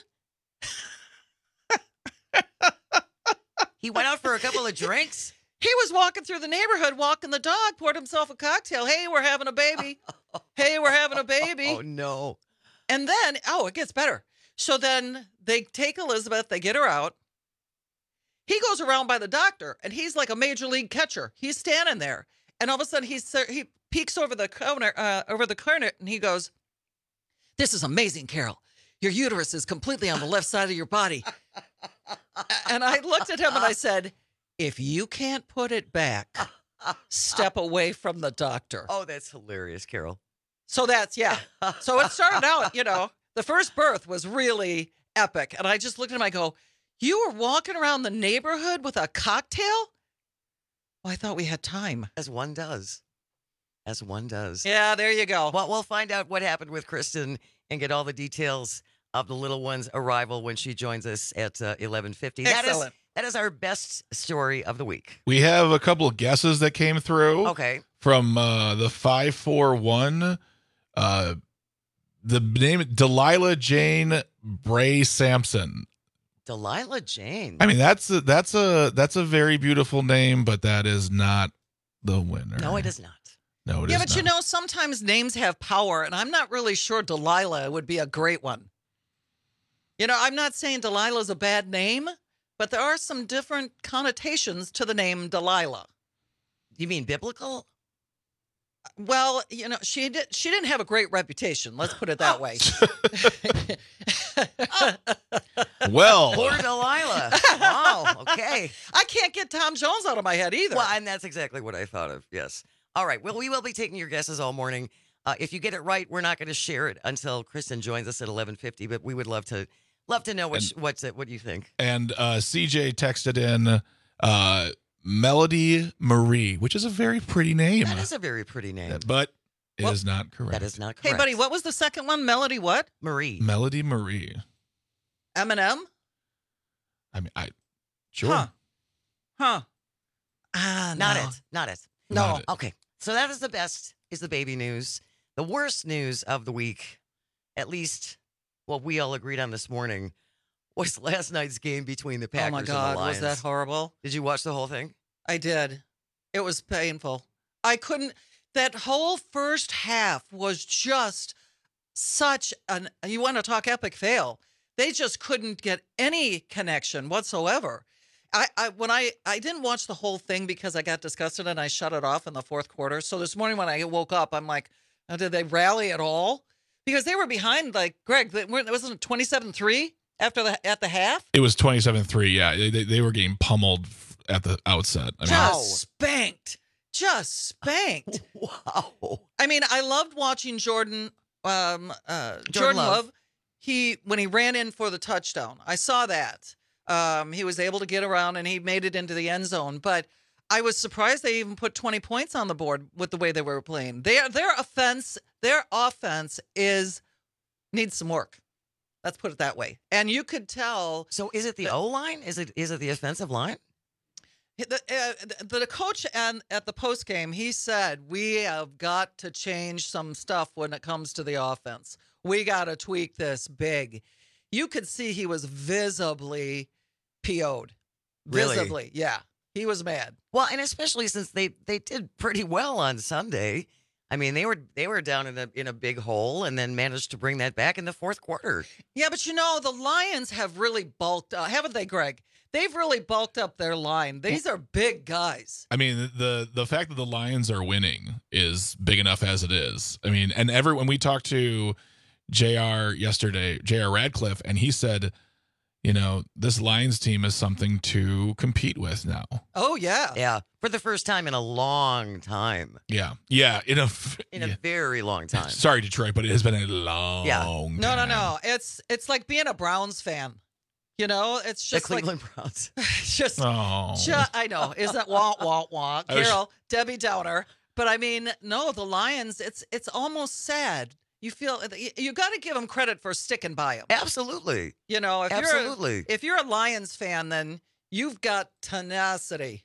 He went out for a couple of drinks? He was walking through the neighborhood, walking the dog, poured himself a cocktail. Hey, we're having a baby. Hey, we're having a baby. Oh, no. And then, it gets better. So then they take Elizabeth, they get her out. He goes around by the doctor, and he's like a major league catcher. He's standing there, and all of a sudden he peeks over the corner, and he goes, "This is amazing, Carol. Your uterus is completely on the left side of your body." And I looked at him and I said, "If you can't put it back, step away from the doctor." Oh, that's hilarious, Carol. So So it started out, the first birth was really epic, and I just looked at him. I go, "You were walking around the neighborhood with a cocktail?" Well, I thought we had time. As one does. Yeah, there you go. Well, we'll find out what happened with Kristen and get all the details of the little one's arrival when she joins us at 11:50. Excellent. That is our best story of the week. We have a couple of guesses that came through. Okay. From the 541. The name Delilah Jane Bray Sampson. Delilah Jane. I mean, that's a very beautiful name, but that is not the winner. No, it is not. No, it is but not. sometimes names have power, and I'm not really sure Delilah would be a great one. I'm not saying Delilah's a bad name, but there are some different connotations to the name Delilah. You mean biblical? Well, she didn't have a great reputation. Let's put it that way. Well, poor Delilah. Wow. Okay. I can't get Tom Jones out of my head either. Well, and that's exactly what I thought of. Yes. All right. Well, we will be taking your guesses all morning. If you get it right, we're not going to share it until Kristen joins us at 11:50. But we would love to know what you think. And CJ texted in Melody Marie, which is a very pretty name. That is a very pretty name. But it is not correct. That is not correct. Hey, buddy, what was the second one? Melody what? Marie. Melody Marie. Eminem? I mean, sure. Huh. Not it. No. Not it. Okay. So that is the baby news. The worst news of the week, at least what we all agreed on this morning, was last night's game between the Packers Oh my and God, the Lions. was that horrible? Did you watch the whole thing? I did. It was painful. I couldn't. That whole first half was just you want to talk epic fail. They just couldn't get any connection whatsoever. I didn't watch the whole thing because I got disgusted and I shut it off in the fourth quarter. So this morning when I woke up, I'm like, did they rally at all? Because they were behind, like, Greg, wasn't it 27-3 at the half? It was 27-3, yeah. They were getting pummeled at the outset. Just spanked. Wow. I mean, I loved watching Jordan Love. When he ran in for the touchdown, I saw that. He was able to get around and he made it into the end zone. But I was surprised they even put 20 points on the board with the way they were playing. Their offense needs some work. Let's put it that way. And you could tell. So is it the O-line? Is it the offensive line? The coach at the post game, he said, we have got to change some stuff when it comes to the offense. We got to tweak this big. You could see he was visibly PO'd. Really? Visibly, yeah. He was mad. Well, and especially since they did pretty well on Sunday. I mean, they were down in a big hole and then managed to bring that back in the fourth quarter. Yeah, but the Lions have really bulked up, haven't they, Greg? They've really bulked up their line. These are big guys. I mean, the fact that the Lions are winning is big enough as it is. I mean, and when we talked to JR yesterday, JR Radcliffe, and he said, this Lions team is something to compete with now. Oh, yeah. Yeah. For the first time in a long time. Yeah. Yeah. In a very long time. Sorry, Detroit, but it has been a long time. No. It's like being a Browns fan. It's just the Cleveland Browns. I know. Isn't it wah. Carol, Debbie Downer. But I mean, no, the Lions, it's almost sad. You feel you got to give them credit for sticking by them. Absolutely. If you're a Lions fan, then you've got tenacity.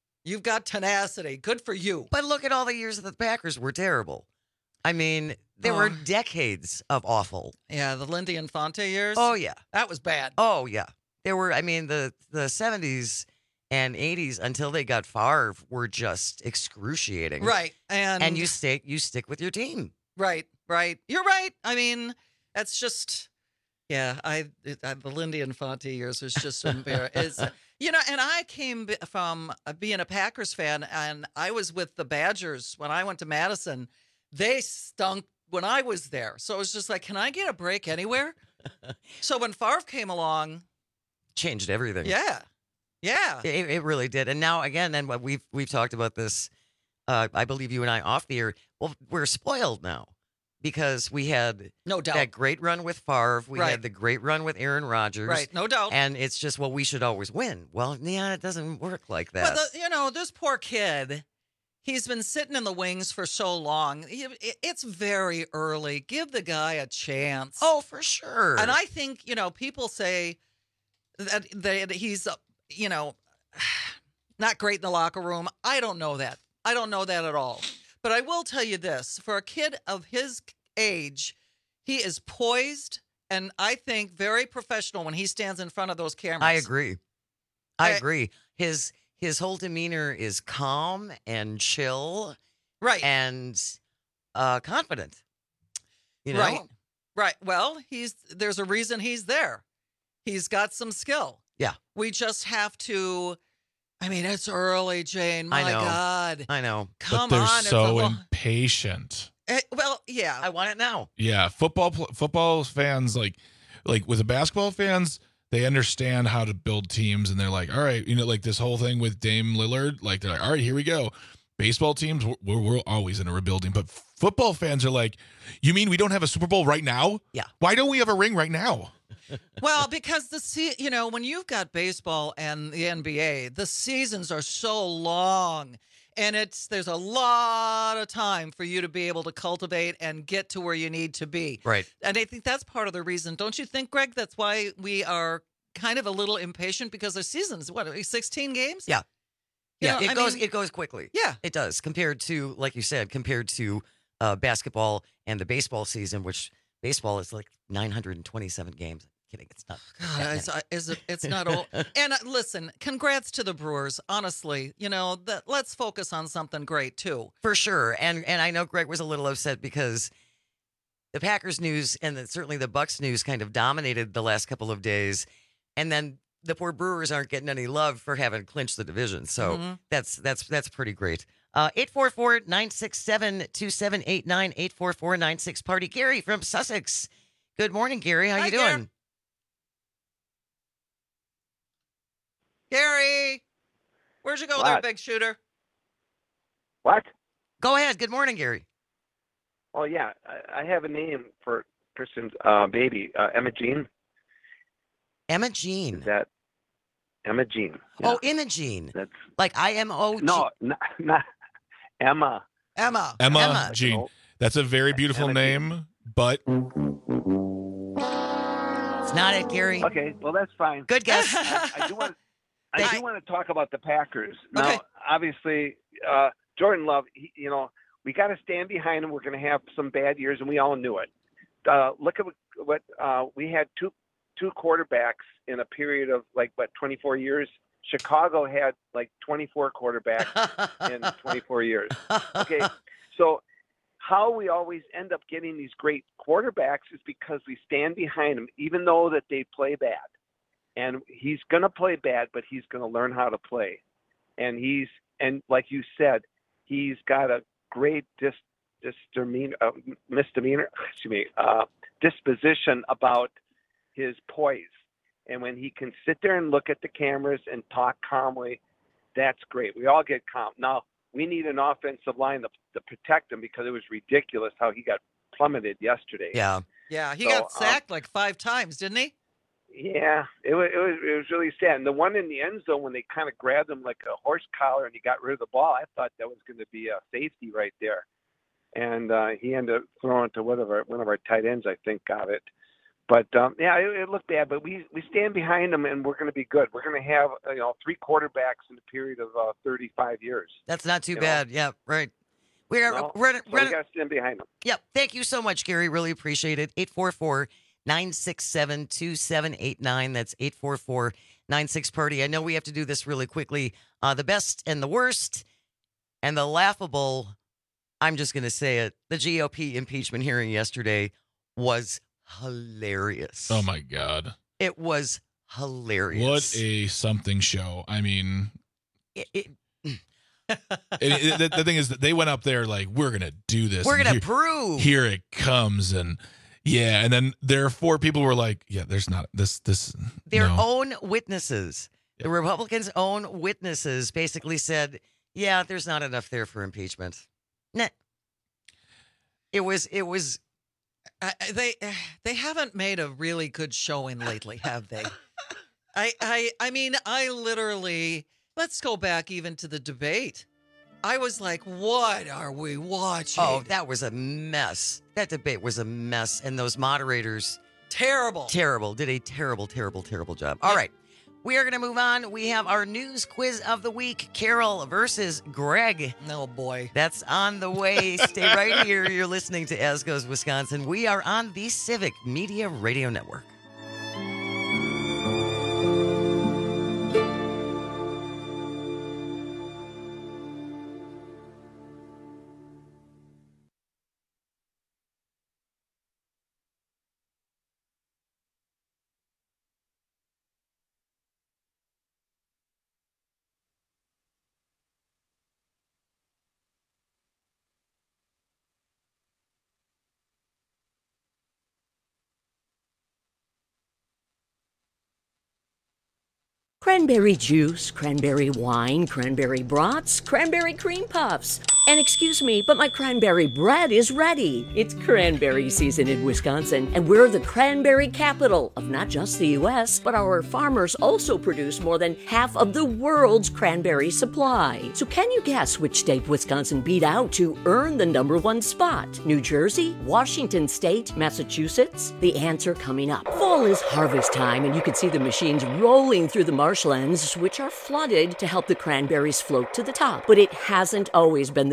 Good for you. But look at all the years that the Packers were terrible. I mean, there were decades of awful. Yeah, the Lindy Infante years. Oh, yeah. That was bad. Oh, yeah. There were, I mean, the 70s and 80s until they got Favre were just excruciating. Right. And you stick with your team. Right. You're right. I mean, that's just, the Lindy Infante years was just embarrassing. And I came from being a Packers fan, and I was with the Badgers when I went to Madison. They stunk when I was there. So it was just like, can I get a break anywhere? So when Favre came along. Changed everything. Yeah. It really did. And now, again, and we've talked about this, I believe you and I off the air. Well, we're spoiled now because we had no doubt that great run with Favre. We had the great run with Aaron Rodgers. Right, no doubt. And it's just, we should always win. Well, yeah, it doesn't work like that. But, this poor kid. He's been sitting in the wings for so long. It's very early. Give the guy a chance. Oh, for sure. And I think, people say that he's, not great in the locker room. I don't know that. I don't know that at all. But I will tell you this. For a kid of his age, he is poised and I think very professional when he stands in front of those cameras. I agree. I agree. His whole demeanor is calm and chill, right, and confident. Right. Well, there's a reason he's there. He's got some skill. Yeah. We just have to. I mean, it's early, Jane. My God. I know. Come but they're on. so impatient. Well, yeah. I want it now. Yeah, football fans like with the basketball fans. They understand how to build teams, and they're like, all right, like this whole thing with Dame Lillard, like they're like, all right, here we go. Baseball teams, we're always in a rebuilding, but football fans are like, you mean we don't have a Super Bowl right now? Yeah. Why don't we have a ring right now? Well, because when you've got baseball and the NBA, the seasons are so long. And there's a lot of time for you to be able to cultivate and get to where you need to be. Right. And I think that's part of the reason. Don't you think, Greg? That's why we are kind of a little impatient because the season's, 16 games? Yeah. It goes quickly. Yeah. It does compared to, like you said, basketball and the baseball season, which baseball is like 927 games. Kidding, it's not. God, it's not all. And listen, congrats to the Brewers. Honestly, let's focus on something great too. For sure. And I know Greg was a little upset because the Packers news and certainly the Bucs news kind of dominated the last couple of days. And then the poor Brewers aren't getting any love for having clinched the division. So that's pretty great. 844-967-2789, 844-96-PARTY. Gary from Sussex. Good morning, Gary. How you doing? Gary, where'd you go there, big shooter? What? Go ahead. Good morning, Gary. Oh, yeah. I have a name for Kristen's baby, Emma Jean. Emma Jean. Is that Emma Jean? Yeah. Oh, Imogene. That's like IMO. No, not Emma. Emma Jean. That's a very beautiful name, but it's not it, Gary. Okay, well that's fine. Good guess. I do want to talk about the Packers. Now, obviously, Jordan Love. We got to stand behind him. We're going to have some bad years, and we all knew it. Look at what we had two quarterbacks in a period of 24 years. Chicago had 24 quarterbacks in 24 years. Okay, so how we always end up getting these great quarterbacks is because we stand behind them, even though that they play bad. And he's going to play bad, but he's going to learn how to play. And like you said, he's got a great disposition about his poise. And when he can sit there and look at the cameras and talk calmly, that's great. We all get calm. Now, we need an offensive line to protect him because it was ridiculous how he got plummeted yesterday. Yeah. Yeah, he got sacked 5 times, didn't he? Yeah, it was really sad. And the one in the end zone when they kind of grabbed him like a horse collar and he got rid of the ball, I thought that was going to be a safety right there. And he ended up throwing it to one of our tight ends, I think, got it. But it looked bad. But we stand behind him, and we're going to be good. We're going to have 3 quarterbacks in a period of 35 years. That's not too bad. Yeah, right. We got to stand behind him. Yep. Thank you so much, Gary. Really appreciate it. 844-967-2789. That's 844-96-PARTY. I know we have to do this really quickly. The best and the worst and the laughable. I'm just going to say it. The GOP impeachment hearing yesterday was hilarious. Oh, my God. It was hilarious. What a something show. I mean, the thing is that they went up there like, we're going to do this. We're going to prove. Here it comes. And yeah. And then there are 4 people who were like, yeah, there's not this. Their own witnesses. Yeah. The Republicans' own witnesses basically said, yeah, there's not enough there for impeachment. Nah. It was. They haven't made a really good showing lately, have they? I mean, I literally, let's go back even to the debate. I was like, what are we watching? Oh, that was a mess. That debate was a mess. And those moderators. Terrible. Did a terrible job. All right. We are going to move on. We have our news quiz of the week. Carol versus Greg. Oh, boy. That's on the way. Stay right here. You're listening to As Goes Wisconsin. We are on the Civic Media Radio Network. Cranberry juice, cranberry wine, cranberry brats, cranberry cream puffs. And excuse me, but my cranberry bread is ready. It's cranberry season in Wisconsin, and we're the cranberry capital of not just the U.S., but our farmers also produce more than half of the world's cranberry supply. So can you guess which state Wisconsin beat out to earn the #1 spot? New Jersey? Washington State? Massachusetts? The answer coming up. Fall is harvest time, and you can see the machines rolling through the marshlands, which are flooded to help the cranberries float to the top. But it hasn't always been this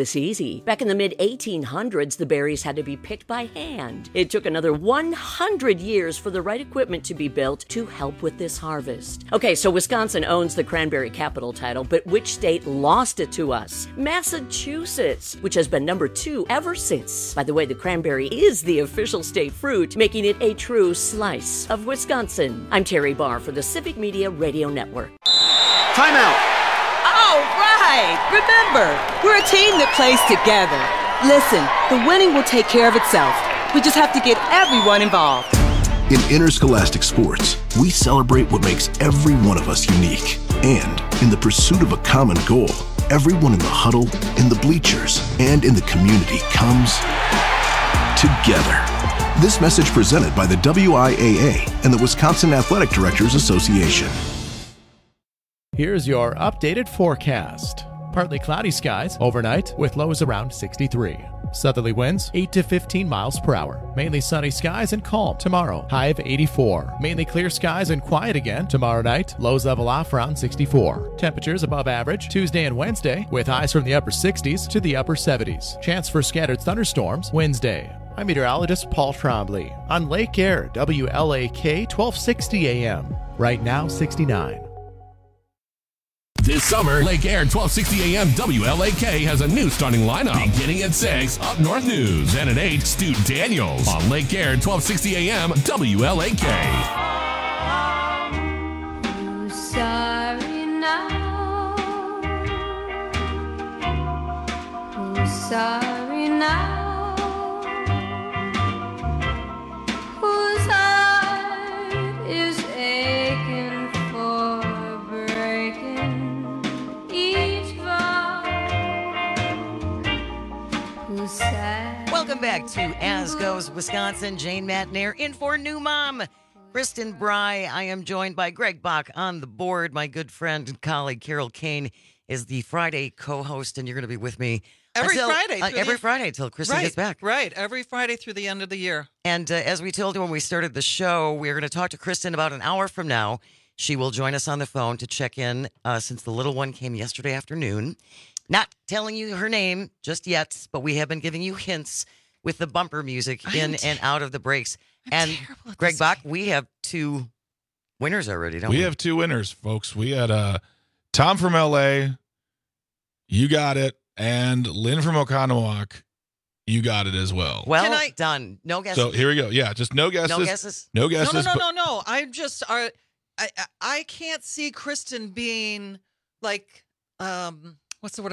this easy. Back in the mid-1800s, the berries had to be picked by hand. It took another 100 years for the right equipment to be built to help with this harvest. Okay, so Wisconsin owns the cranberry capital title, but which state lost it to us? Massachusetts, which has been number 2 ever since. By the way, the cranberry is the official state fruit, making it a true slice of Wisconsin. I'm Terry Barr for the Civic Media Radio Network. Timeout. All right. Remember, we're a team that plays together. Listen, the winning will take care of itself. We just have to get everyone involved. In interscholastic sports, we celebrate what makes every one of us unique. And in the pursuit of a common goal, everyone in the huddle, in the bleachers, and in the community comes together. This message presented by the WIAA and the Wisconsin Athletic Directors Association. Here's your updated forecast. Partly cloudy skies overnight with lows around 63. Southerly winds 8 to 15 miles per hour. Mainly sunny skies and calm tomorrow. High of 84. Mainly clear skies and quiet again tomorrow night. Lows level off around 64. Temperatures above average Tuesday and Wednesday with highs from the upper 60s to the upper 70s. Chance for scattered thunderstorms Wednesday. I'm meteorologist Paul Trombley on Lake Air, WLAK 1260 AM. Right now 69. This summer, Lake Air 1260 AM WLAK has a new starting lineup. Beginning at 6, Up North News. And at 8, Stu Daniels on Lake Air 1260 AM WLAK. Who's sorry now? Who's sorry now? Whose heart is aching for breaking? Welcome back to As Goes Wisconsin. Jane Matnair in for new mom, Kristen Bry. I am joined by Greg Bach on the board. My good friend and colleague Carol Kane is the Friday co-host, and you're going to be with me every Friday until Kristen gets back. Right, every Friday through the end of the year. And as we told you when we started the show, we're going to talk to Kristen about an hour from now. She will join us on the phone to check in since the little one came yesterday afternoon. Not telling you her name just yet, but we have been giving you hints with the bumper music in and out of the breaks. And Greg Bach, we have 2 winners already, don't we? We have 2 winners, folks. We had Tom from LA, you got it, and Lynn from Oconomowoc, you got it as well. Well done. No guesses. So here we go. Yeah, just no guesses. No guesses? No guesses. No. I'm just, I can't see Kristen being like, what's the word?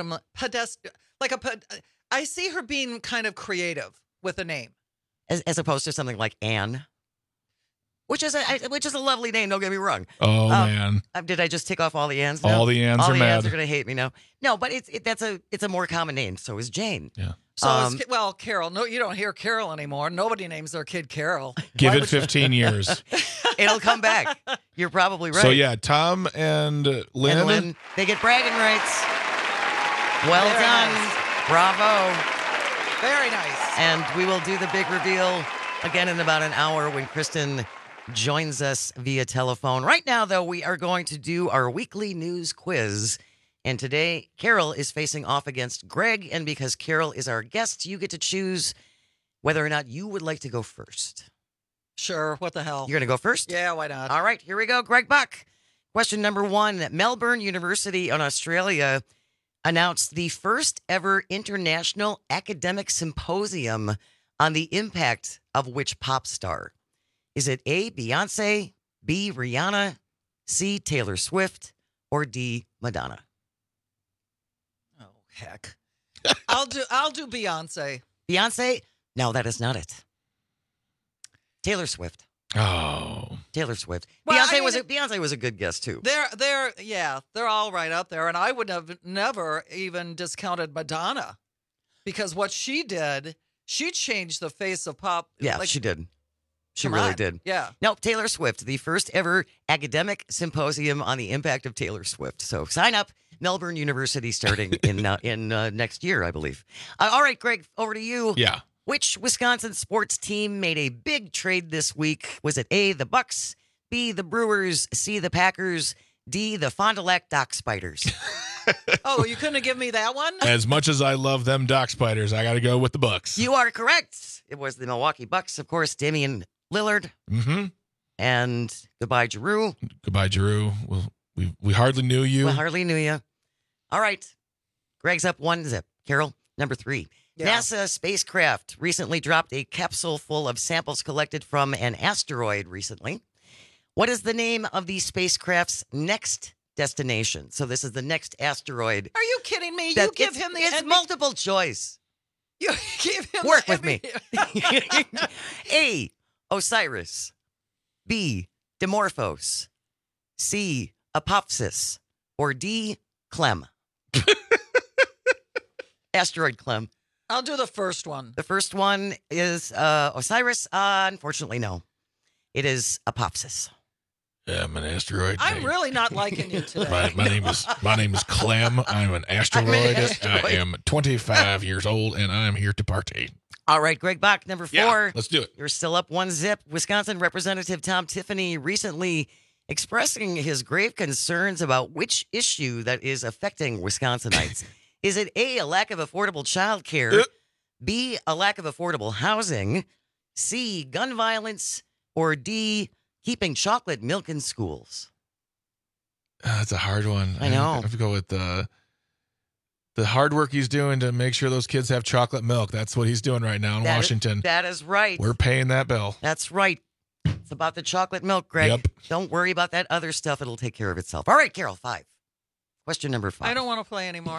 I see her being kind of creative with a name, as opposed to something like Anne, which is a lovely name. Don't get me wrong. Oh man, did I just tick off all the Anns? Now? All the Anns are mad. All the Anns are going to hate me now. No, but it's a more common name. So is Jane. Yeah. So Carol. No, you don't hear Carol anymore. Nobody names their kid Carol. Give it 15 years. It'll come back. You're probably right. So yeah, Tom and Lynn, they get bragging rights. Well Very done. Nice. Bravo. Very nice. And we will do the big reveal again in about an hour when Kristen joins us via telephone. Right now, though, we are going to do our weekly news quiz. And today, Carol is facing off against Greg. And because Carol is our guest, you get to choose whether or not you would like to go first. Sure. What the hell? You're going to go first? Yeah, why not? All right, here we go. Greg Bach. Question number 1. Melbourne University in Australia announced the first ever international academic symposium on the impact of which pop star? Is it A, Beyonce, B, Rihanna, C, Taylor Swift, or D, Madonna? Oh, heck. I'll do Beyonce. Beyonce? No, that is not it. Taylor Swift. Oh. Taylor Swift. Well, Beyonce was a good guess too. They're all right up there, and I would have never even discounted Madonna, because what she did, she changed the face of pop. Yeah, she did. She really did. Yeah. No, Taylor Swift, the first ever academic symposium on the impact of Taylor Swift. So sign up, Melbourne University, starting in next year, I believe. All right, Greg, over to you. Yeah. Which Wisconsin sports team made a big trade this week? Was it A, the Bucks, B, the Brewers, C, the Packers, D, the Fond du Lac Dock Spiders? Oh, you couldn't have given me that one? As much as I love them Doc Spiders, I got to go with the Bucks. You are correct. It was the Milwaukee Bucks, of course, Damian Lillard. Mm-hmm. And goodbye, Giroux. Goodbye, Giroux. Well, we hardly knew you. We hardly knew you. All right. Greg's up 1-0. Carol, number 3. Yeah. NASA spacecraft recently dropped a capsule full of samples collected from an asteroid recently. What is the name of the spacecraft's next destination? So this is the next asteroid. Are you kidding me? You give him the It's multiple choice. You give him Work with me. A, Osiris. B, Dimorphos. C, Apophis. Or D, Clem. Asteroid Clem. I'll do the first one. The first one is Osiris. Unfortunately, no. It is Apophis. Yeah, I'm an asteroid. I'm really not liking you today. My name is Clem. I'm an asteroid. I am 25 years old, and I'm here to party. All right, Greg Bach, number 4. Yeah, let's do it. You're still up 1-0. Wisconsin Representative Tom Tiffany recently expressing his grave concerns about which issue that is affecting Wisconsinites. Is it A, a lack of affordable child care, B, a lack of affordable housing, C, gun violence, or D, keeping chocolate milk in schools? That's a hard one. I know. I have to go with the hard work he's doing to make sure those kids have chocolate milk. That's what he's doing right now in Washington. That is right. We're paying that bill. That's right. It's about the chocolate milk, Greg. Yep. Don't worry about that other stuff. It'll take care of itself. All right, Carol, 5. Question number 5. I don't want to play anymore.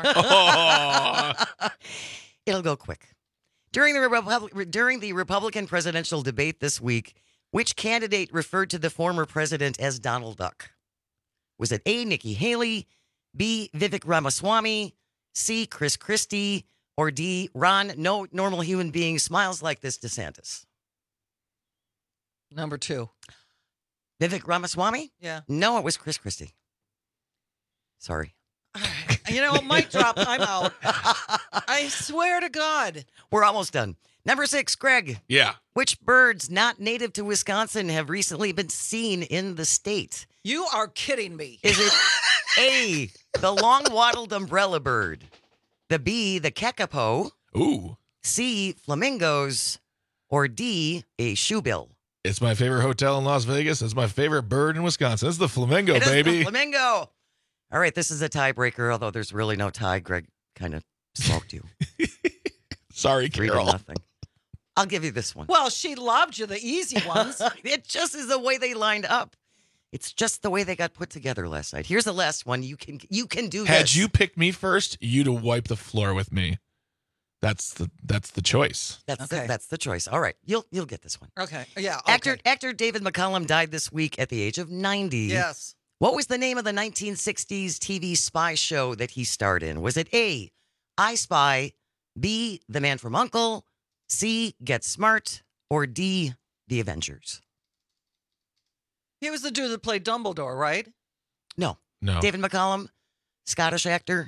It'll go quick. During the Republican presidential debate this week, which candidate referred to the former president as Donald Duck? Was it A, Nikki Haley, B, Vivek Ramaswamy, C, Chris Christie, or D, Ron, no normal human being smiles like this DeSantis? Number 2. Vivek Ramaswamy? Yeah. No, it was Chris Christie. Sorry. You know, mic drop. I'm out. I swear to God. We're almost done. Number 6, Greg. Yeah. Which birds not native to Wisconsin have recently been seen in the state? You are kidding me. Is it A, the long-wattled umbrella bird, the B, the kakapo, Ooh. C, flamingos, or D, a shoebill? It's my favorite hotel in Las Vegas. It's my favorite bird in Wisconsin. It's the flamingo, It is baby. the flamingo. All right, this is a tiebreaker, although there's really no tie. Greg kind of smoked you. Sorry, 3-0. Carol. I'll give you this one. Well, she lobbed you the easy ones. It just is the way they lined up. It's just the way they got put together last night. Here's the last one. You can do this. Had you picked me first, you'd have wiped the floor with me. That's the choice. That's the choice. All right, you'll get this one. Okay. Yeah. Okay. Actor David McCallum died this week at the age of 90. Yes. What was the name of the 1960s TV spy show that he starred in? Was it A, I Spy, B, The Man from U.N.C.L.E., C, Get Smart, or D, The Avengers? He was the dude that played Dumbledore, right? No. David McCallum, Scottish actor.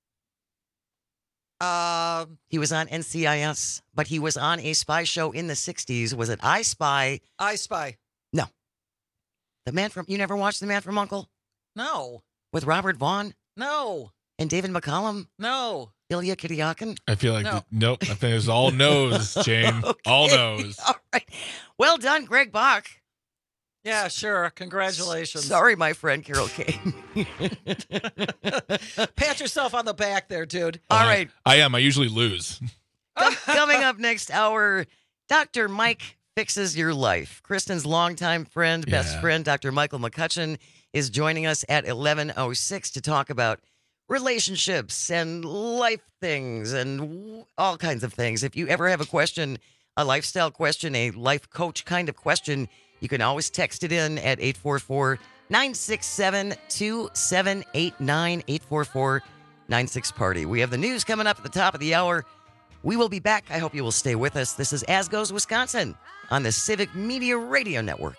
He was on NCIS, but he was on a spy show in the 60s. Was it I Spy? I Spy. No. You never watched The Man from U.N.C.L.E.? No. With Robert Vaughn? No. And David McCallum? No. Ilya Kuryakin? I feel like, No. nope. I think it's all no's, Jane. Okay. All no's. All right. Well done, Greg Bach. Yeah, sure. Congratulations. Sorry, my friend Carol Kane. Pat yourself on the back there, dude. All right. I am. I usually lose. Coming up next hour, Dr. Mike Fixes Your Life. Kristen's longtime friend, best friend, Dr. Michael McCutcheon, is joining us at 11:06 to talk about relationships and life things and all kinds of things. If you ever have a question, a lifestyle question, a life coach kind of question, you can always text it in at 844-967-2789, 844-96-PARTY. We have the news coming up at the top of the hour. We will be back. I hope you will stay with us. This is As Goes Wisconsin on the Civic Media Radio Network.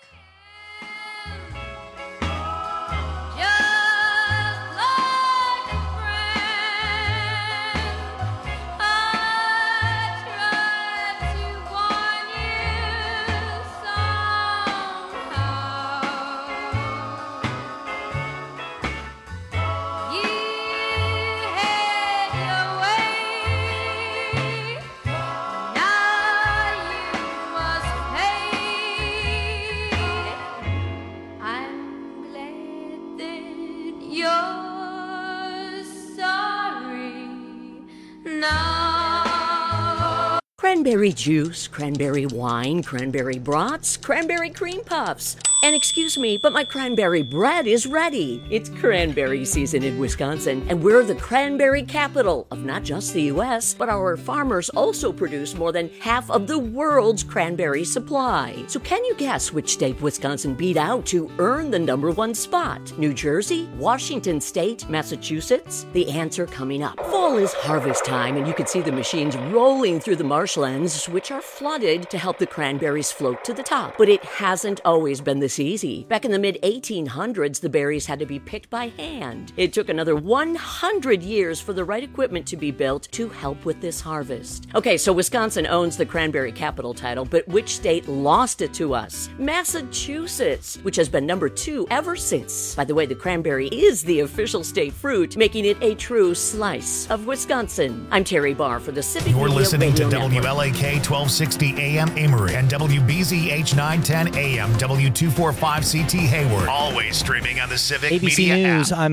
cranberry juice, cranberry wine, cranberry brats, cranberry cream puffs. And excuse me, but my cranberry bread is ready. It's cranberry season in Wisconsin, and we're the cranberry capital of not just the U.S., but our farmers also produce more than half of the world's cranberry supply. So can you guess which state Wisconsin beat out to earn the number one spot? New Jersey, Washington State, Massachusetts? The answer coming up. Fall is harvest time, and you can see the machines rolling through the marshlands, which are flooded to help the cranberries float to the top. But it hasn't always been this easy. Back in the mid-1800s, the berries had to be picked by hand. It took another 100 years for the right equipment to be built to help with this harvest. Okay, so Wisconsin owns the cranberry capital title, but which state lost it to us? Massachusetts, which has been number 2 ever since. By the way, the cranberry is the official state fruit, making it a true slice of Wisconsin. I'm Terry Barr for the Civic You're Media listening Radio to Network. WLAK 1260 AM Amory and WBZH 910 AM W245CT Hayward. Always streaming on the Civic ABC Media News, app. I'm